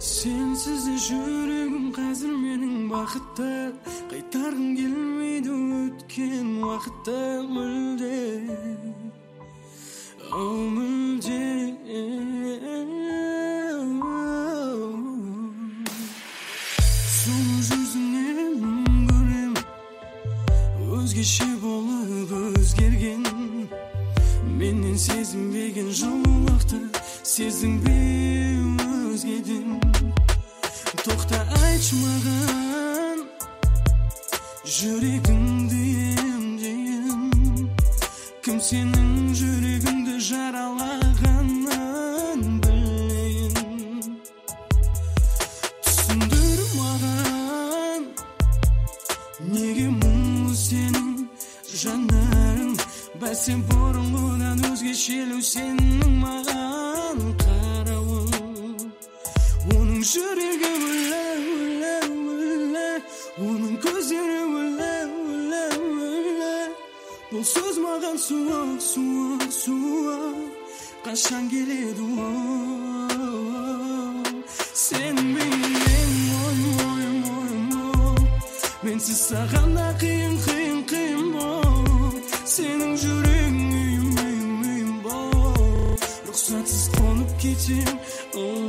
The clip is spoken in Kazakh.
Sensiz жүрегім қазір менің бақытта, қайтарғым келмейді өткен уақытта мүлде, мүлде. Соны жүзіңнен көрем, өзгеше болып өзгерген, менен сезінбеген жылулықты сездің бе өзгеден? Тоқта айтшы маған, жүрегіңді емдейін, кім сенің жүрегіңді жаралағанын білейін. Түсіндір маған, неге мұңлы сенің жанарың, бәсе бұрынғыдан өзгешелеу сенің маған қарауың. Оның жүрегі өлі, өлі, өлі, оның көздері өлі, өлі, өлі. Бұл сөз маған суық, суық, суық, қашан келеді ол? Сенің бейнең ойым, ойым, ойым, ойым, менсіз саған да қиын, қиын, қиын бол. Сенің жүрегің үйім, үйім, үйім бол. Рұқсатсыз қонып кетем.